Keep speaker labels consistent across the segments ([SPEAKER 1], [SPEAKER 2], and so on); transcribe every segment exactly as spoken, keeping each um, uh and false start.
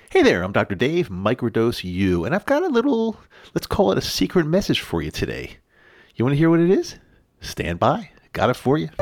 [SPEAKER 1] Hey there, I'm Doctor Dave, Microdose U, and I've got a little, let's call it a secret message for you today. You want to hear what it is? Stand by. Got it for you.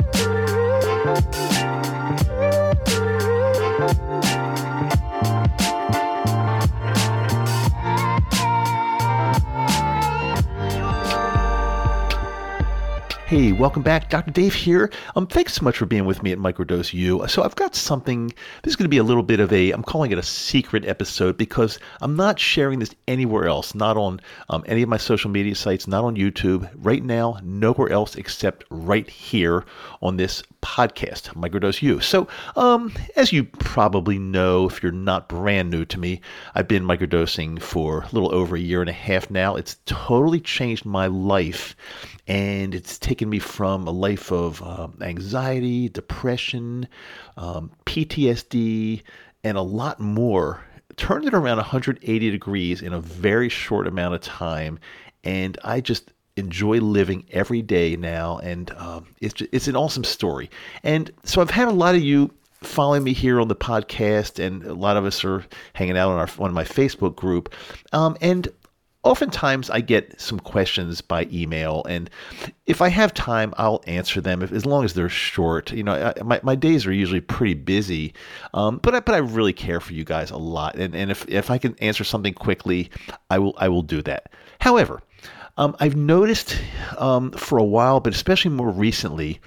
[SPEAKER 1] Hey, welcome back. Doctor Dave here. Um, thanks so much for being with me at Microdose U. So I've got something, this is going to be a little bit of a, I'm calling it a secret episode because I'm not sharing this anywhere else, not on um, any of my social media sites, not on YouTube. Right now, nowhere else except right here on this podcast, Microdose U. So um, as you probably know, if you're not brand new to me, I've been microdosing for a little over a year and a half now. It's totally changed my life. And it's taken me from a life of um, anxiety, depression, um, P T S D, and a lot more. Turned it around one hundred eighty degrees in a very short amount of time. And I just enjoy living every day now. And um, it's, just, it's an awesome story. And so I've had a lot of you following me here on the podcast, and a lot of us are hanging out on our one of my Facebook group. Um, and Oftentimes I get some questions by email, and if I have time, I'll answer them if, as long as they're short. You know, I, my, my days are usually pretty busy, um, but I, but I really care for you guys a lot, and and if if I can answer something quickly, I will I will do that. However, um, I've noticed um, for a while, but especially more recently,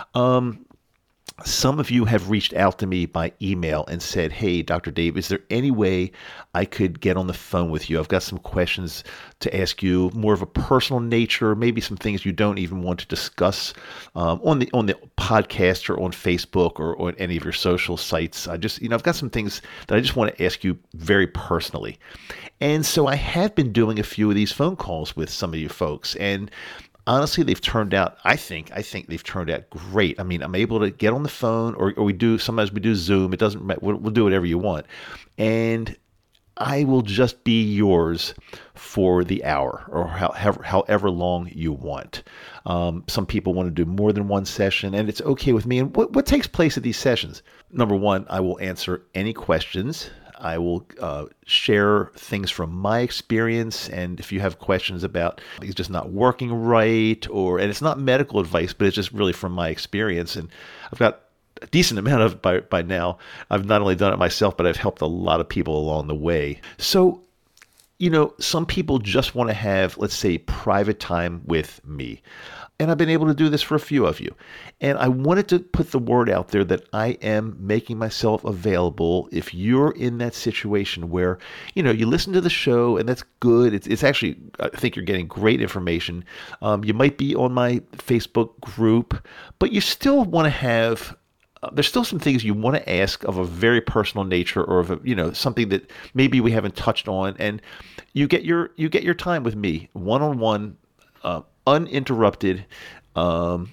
[SPEAKER 1] um, some of you have reached out to me by email and said, hey, Doctor Dave, is there any way I could get on the phone with you? I've got some questions to ask you, more of a personal nature, maybe some things you don't even want to discuss um, on the on the podcast or on Facebook or on any of your social sites. I just, you know, I've got some things that I just want to ask you very personally. And so I have been doing a few of these phone calls with some of you folks, and honestly, they've turned out, I think, I think they've turned out great. I mean, I'm able to get on the phone, or, or we do, sometimes we do Zoom. It doesn't matter. We'll, we'll do whatever you want. And I will just be yours for the hour or however, however long you want. Um, some people want to do more than one session, and it's okay with me. And what, what takes place at these sessions? Number one, I will answer any questions. I will uh, share things from my experience, and if you have questions about it's just not working right, or and it's not medical advice, but it's just really from my experience, and I've got a decent amount of by by now. I've not only done it myself, but I've helped a lot of people along the way. So, you know, some people just want to have, let's say, private time with me. And I've been able to do this for a few of you. And I wanted to put the word out there that I am making myself available if you're in that situation where, you know, you listen to the show and that's good. It's, it's actually, I think you're getting great information. Um, you might be on my Facebook group, but you still want to have Uh, there's still some things you want to ask of a very personal nature, or of a, you know, something that maybe we haven't touched on, and you get your you get your time with me one on one, uninterrupted, um,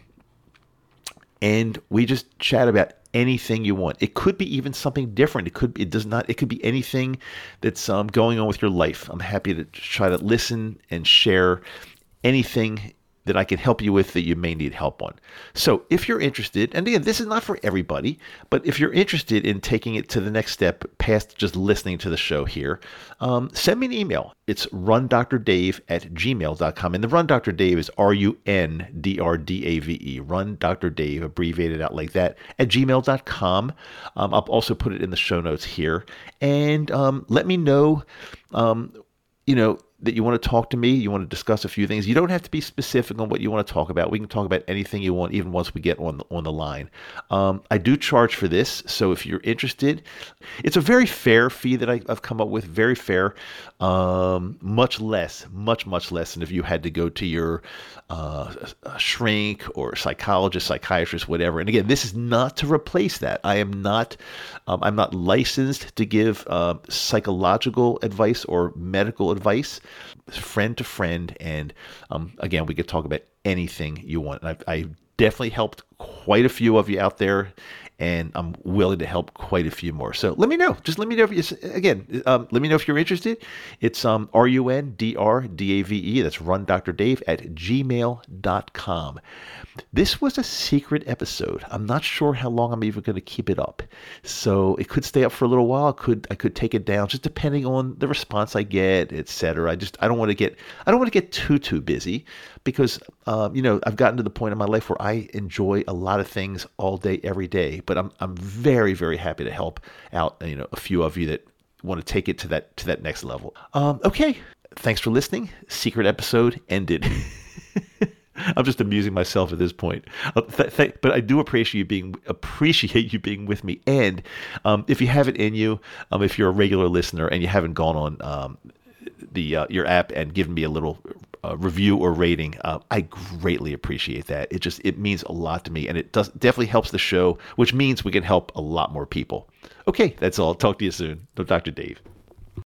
[SPEAKER 1] and we just chat about anything you want. It could be even something different. It could it does not it could be anything that's um, going on with your life. I'm happy to try to listen and share anything that I can help you with that you may need help on. So if you're interested, and again, this is not for everybody, but if you're interested in taking it to the next step past just listening to the show here, um, send me an email. It's run dr dave at gmail dot com. And the Run Doctor Dave is R U N D R D A V E. Run Doctor Dave, abbreviated out like that, at gmail dot com. Um, I'll also put it in the show notes here. And um, let me know, um, you know, that you want to talk to me, you want to discuss a few things. You don't have to be specific on what you want to talk about. We can talk about anything you want, even once we get on the, on the line. Um, I do charge for this, so if you're interested, it's a very fair fee that I, I've come up with, very fair, um, much less, much, much less than if you had to go to your uh, shrink or psychologist, psychiatrist, whatever. And again, this is not to replace that. I am not, um, I'm not licensed to give uh, psychological advice or medical advice. Friend to friend, and um, again, we could talk about anything you want. And I, I definitely helped quite a few of you out there, and I'm willing to help quite a few more. So let me know. Just let me know if you, again, um, let me know if you're interested. It's um, R U N D R D A V E. That's Run Doctor Dave at gmail dot com. This was a secret episode. I'm not sure how long I'm even going to keep it up. So it could stay up for a little while. I could I could take it down, just depending on the response I get, et cetera. I just I don't want to get I don't want to get too too busy because um, you know I've gotten to the point in my life where I enjoy a lot of things all day every day. But I'm I'm very very happy to help out you know a few of you that want to take it to that to that next level. Um, okay, thanks for listening. Secret episode ended. I'm just amusing myself at this point, uh, th- th- but I do appreciate you being appreciate you being with me. And um, if you have it in you, um, if you're a regular listener and you haven't gone on um, the uh, your app and given me a little uh, review or rating, uh, I greatly appreciate that. It just it means a lot to me, and it does definitely helps the show, which means we can help a lot more people. Okay, that's all. Talk to you soon. Doctor Dave.